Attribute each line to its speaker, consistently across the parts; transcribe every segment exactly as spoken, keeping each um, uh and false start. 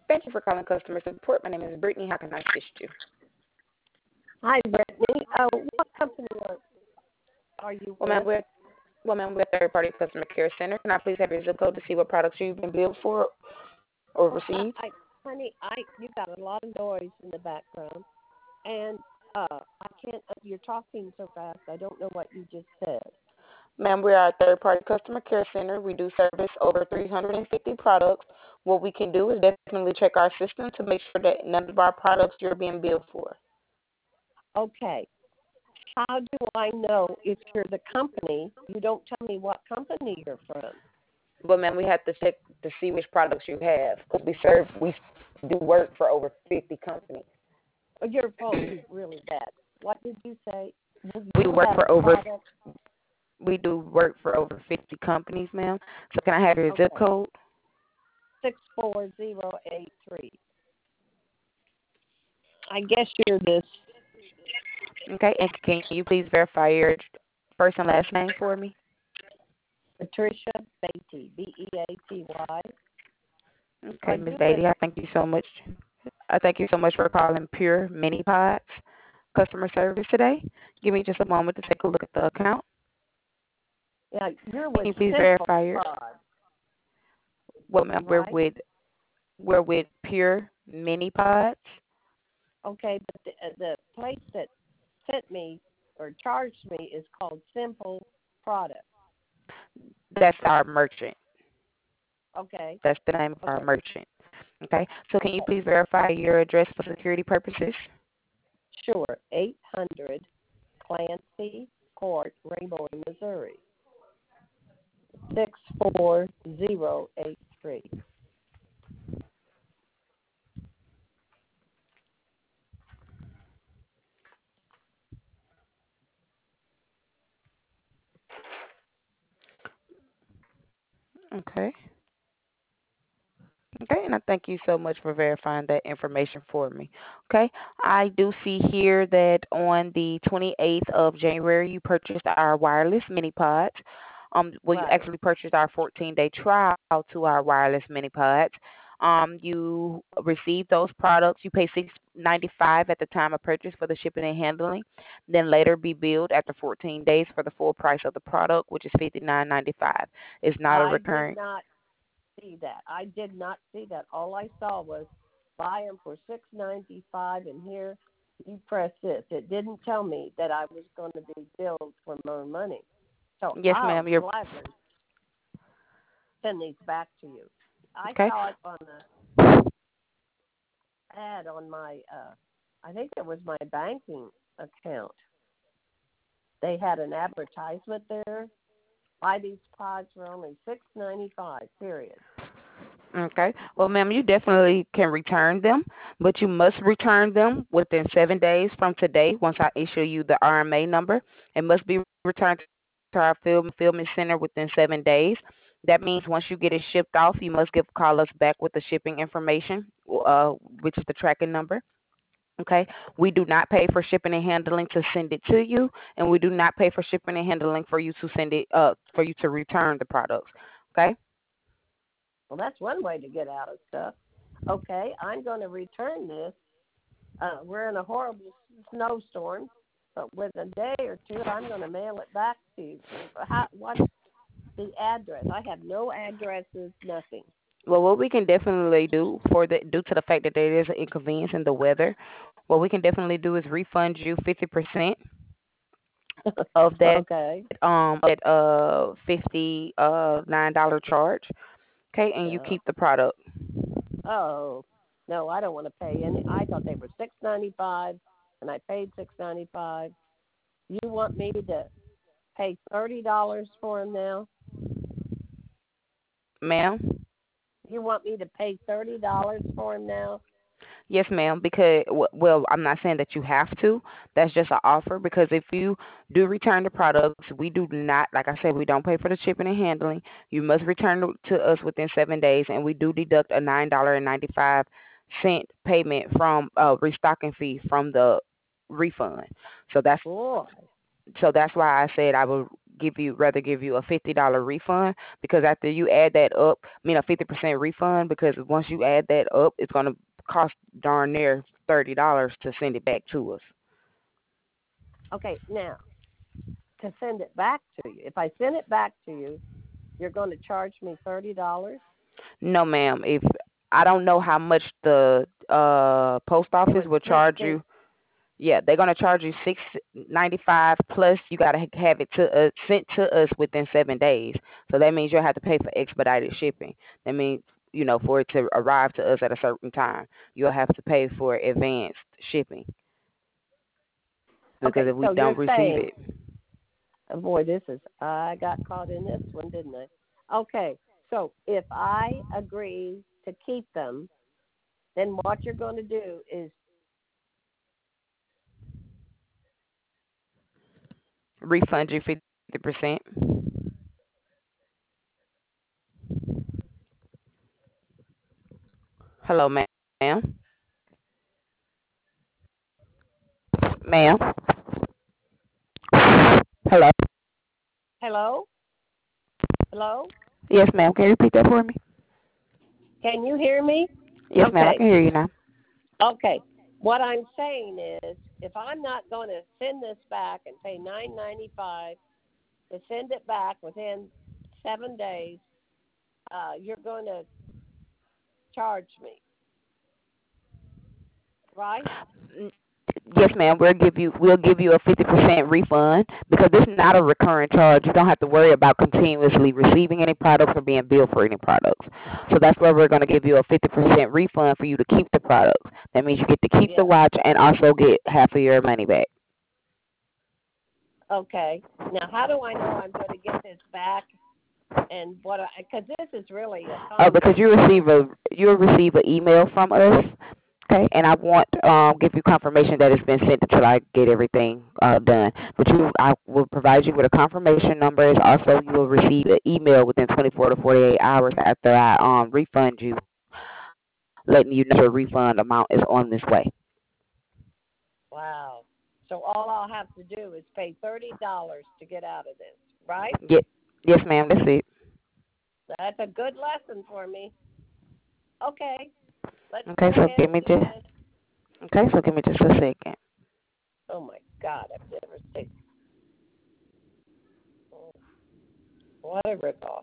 Speaker 1: Thank you for calling customer support. My name is Brittany. How can I assist you?
Speaker 2: Hi, Brittany. Uh, what company are, are you
Speaker 1: Well, ma'am,
Speaker 2: with?
Speaker 1: we're well, ma'am, we're a third-party customer care center. Can I please have your zip code to see what products you've been billed for or
Speaker 2: Well, I,
Speaker 1: received?
Speaker 2: I, honey, I you got a lot of noise in the background, and uh, I can't. You're talking so fast. I don't know what you just said.
Speaker 1: Ma'am, we are a third-party customer care center. We do service over three hundred fifty products. What we can do is definitely check our system to make sure that none of our products you're being billed for.
Speaker 2: Okay. How do I know if you're the company? You don't tell me what company you're from.
Speaker 1: Well, ma'am, we have to check to see which products you have because we serve, we do work for over fifty companies.
Speaker 2: Oh, your phone is really bad. What did you say? You
Speaker 1: We work
Speaker 2: have
Speaker 1: for over
Speaker 2: product.
Speaker 1: we do work for over fifty companies, ma'am. So can I have your zip
Speaker 2: Okay.
Speaker 1: code?
Speaker 2: Six four zero eight three. I guess you're this
Speaker 1: Okay, and can you please verify your first and last name for me?
Speaker 2: Patricia Beatty, B E A T Y.
Speaker 1: Okay,
Speaker 2: Are
Speaker 1: Miss
Speaker 2: you with?
Speaker 1: Beatty, I thank you so much. I thank you so much for calling Pure Mini Pods customer service today. Give me just a moment to take a look at the account.
Speaker 2: Yeah, you're
Speaker 1: Can
Speaker 2: with
Speaker 1: you please
Speaker 2: Simple
Speaker 1: verify your
Speaker 2: Pod,
Speaker 1: well, ma'am, we're
Speaker 2: right?
Speaker 1: with we're with Pure Mini Pods.
Speaker 2: Okay, but the, uh, the place that sent me or charged me is called Simple Product.
Speaker 1: That's our merchant.
Speaker 2: Okay,
Speaker 1: That's the name of our
Speaker 2: okay,
Speaker 1: merchant. Okay. So can you please verify your address for security purposes?
Speaker 2: sure. eight hundred Clancy Court, Rainbow, Missouri. six four zero eight three.
Speaker 1: Okay. Okay, and I thank you so much for verifying that information for me. Okay, I do see here that on the twenty-eighth of January you purchased our wireless mini pods. Um, well, you
Speaker 2: Right.
Speaker 1: actually purchased our fourteen-day trial to our wireless mini pods. Um, you received those products. You pay six ninety-five at the time of purchase for the shipping and handling. Then later be billed after fourteen days for the full price of the product, which is fifty-nine ninety-five. It's not a
Speaker 2: I did
Speaker 1: recurring.
Speaker 2: not see that. I did not see that. All I saw was buy them for six ninety five, and here you press this. It didn't tell me that I was going to be billed for more money. So
Speaker 1: Yes,
Speaker 2: I'll
Speaker 1: ma'am. You're
Speaker 2: gladly send these back to you. I
Speaker 1: okay.
Speaker 2: saw it on a ad on my, uh, I think it was my banking account. They had an advertisement there. Buy these pods for only six ninety five. Period.
Speaker 1: Okay. Well, ma'am, you definitely can return them, but you must return them within seven days from today once I issue you the R M A number. It must be returned to our film fulfillment center within seven days. That means once you get it shipped off, you must give call us back with the shipping information, uh, which is the tracking number. Okay. We do not pay for shipping and handling to send it to you, and we do not pay for shipping and handling for you to send it uh for you to return the products. Okay.
Speaker 2: Well, that's one way to get out of stuff. Okay, I'm going to return this. Uh, we're in a horrible snowstorm, but with a day or two, I'm going to mail it back to you. How, what's the address? I have no addresses, nothing.
Speaker 1: Well, what we can definitely do for the due to the fact that there is an inconvenience in the weather, what we can definitely do is refund you fifty percent of that
Speaker 2: Okay.
Speaker 1: um that uh fifty uh nine dollar charge. Okay, and you
Speaker 2: No.
Speaker 1: keep the product.
Speaker 2: Oh, no, I don't want to pay any. I thought they were six ninety five, and I paid six ninety five. You want me to pay thirty dollars for them now?
Speaker 1: Ma'am?
Speaker 2: You want me to pay thirty dollars for them now?
Speaker 1: Yes, ma'am. Because w- well, I'm not saying that you have to. That's just an offer. Because if you do return the products, we do not, like I said, we don't pay for the shipping and handling. You must return it to us within seven days, and we do deduct a nine dollar and ninety five cent payment from uh, restocking fee from the refund. So that's
Speaker 2: Boy.
Speaker 1: so that's why I said I will give you rather give you a fifty dollar refund because after you add that up, I mean a fifty percent refund because once you add that up, it's gonna cost darn near thirty dollars to send it back to us.
Speaker 2: Okay, now to send it back to you, if I send it back to you, you're going to charge me thirty dollars.
Speaker 1: No, ma'am. If I don't know how much the uh post
Speaker 2: It
Speaker 1: office
Speaker 2: was
Speaker 1: will charge
Speaker 2: sixty.
Speaker 1: you. Yeah, they're gonna charge you six ninety five plus. You gotta have it to uh, sent to us within seven days. So that means you'll have to pay for expedited shipping. That means you know for it to arrive to us at a certain time, you'll have to pay for advanced shipping because
Speaker 2: Okay,
Speaker 1: if we
Speaker 2: so you're
Speaker 1: don't receive
Speaker 2: saying,
Speaker 1: it,
Speaker 2: oh boy, this is, I got caught in this one, didn't I? Okay, so if I agree to keep them, then what you're going to do is,
Speaker 1: refund you fifty percent. Hello, ma'am. Ma'am. Hello.
Speaker 2: hello, hello,
Speaker 1: Yes, ma'am. Can you repeat that for me?
Speaker 2: can you hear me?
Speaker 1: Yes, ma'am. I
Speaker 2: Okay,
Speaker 1: can hear you now.
Speaker 2: okay. What I'm saying is, if I'm not going to send this back and pay nine ninety five to send it back within seven days, uh, you're going to charge me, right?
Speaker 1: Yes, ma'am. We'll give you we'll give you a fifty percent refund because this is not a recurring charge. You don't have to worry about continuously receiving any products or being billed for any products. So that's where we're going to give you a fifty percent refund for you to keep the product. That means you get to keep the
Speaker 2: Yeah.
Speaker 1: watch and also get half of your money back.
Speaker 2: Okay. Now, how do I know I'm going to get this back? And what? Because this is really a
Speaker 1: Oh, because
Speaker 2: constant
Speaker 1: you receive
Speaker 2: thing.
Speaker 1: a you'll receive an email from us. Okay, and I won't um, give you confirmation that it's been sent until I get everything uh, done. But you, I will provide you with a confirmation number. Also, you will receive an email within twenty-four to forty-eight hours after I um, refund you, letting you know your refund amount is on this way.
Speaker 2: Wow. So all I'll have to do is pay thirty dollars to get out of this, right?
Speaker 1: Yes, yes, ma'am. That's it.
Speaker 2: That's a good lesson for me. Okay. Let's
Speaker 1: Okay,
Speaker 2: go
Speaker 1: so
Speaker 2: ahead
Speaker 1: give
Speaker 2: and
Speaker 1: me
Speaker 2: do
Speaker 1: just
Speaker 2: this.
Speaker 1: okay, so give me just a second.
Speaker 2: Oh my God, I've never seen. Oh, what a ripoff.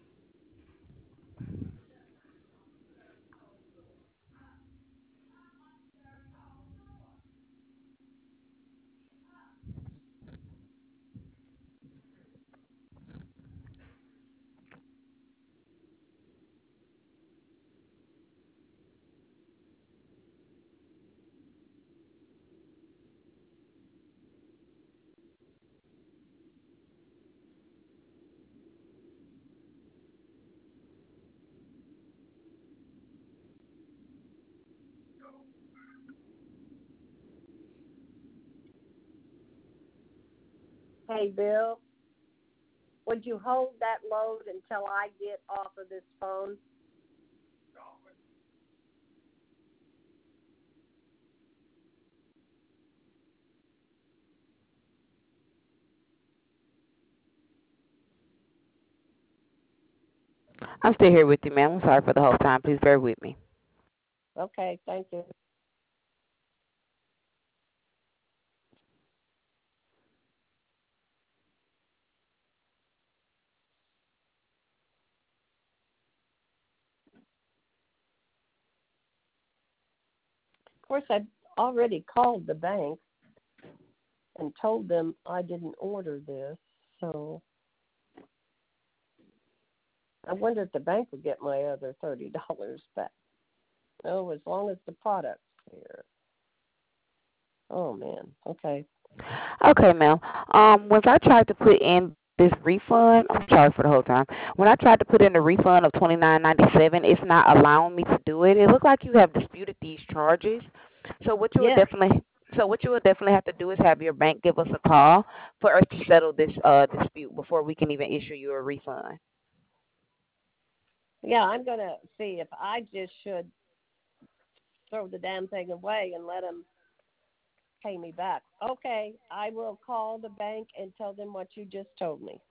Speaker 2: Hey, Bill, would you hold that load until I get off of this phone?
Speaker 1: I'm still here with you, ma'am. I'm sorry for the whole time. Please bear with me.
Speaker 2: Okay, thank you. Of course, I've already called the bank and told them I didn't order this, so I wonder if the bank would get my other thirty dollars back. Oh, as long as the product's here. Oh man. Okay.
Speaker 1: Okay, ma'am. Um, once I tried to put in this refund, I'm sorry for the whole time. When I tried to put in the refund of twenty nine ninety seven, it's not allowing me to do it. It looks like you have disputed these charges. So what you would
Speaker 2: Yes.
Speaker 1: definitely so what you would definitely have to do is have your bank give us a call for us to settle this uh dispute before we can even issue you a refund.
Speaker 2: Yeah, I'm gonna see if I just should throw the damn thing away and let them pay me back. Okay, I will call the bank and tell them what you just told me.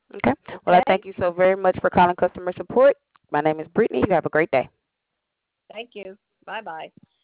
Speaker 1: Okay. Well, I
Speaker 2: Okay?
Speaker 1: thank you so very much for calling customer support. My name is Brittany. You have a great day.
Speaker 2: Thank you. Bye bye.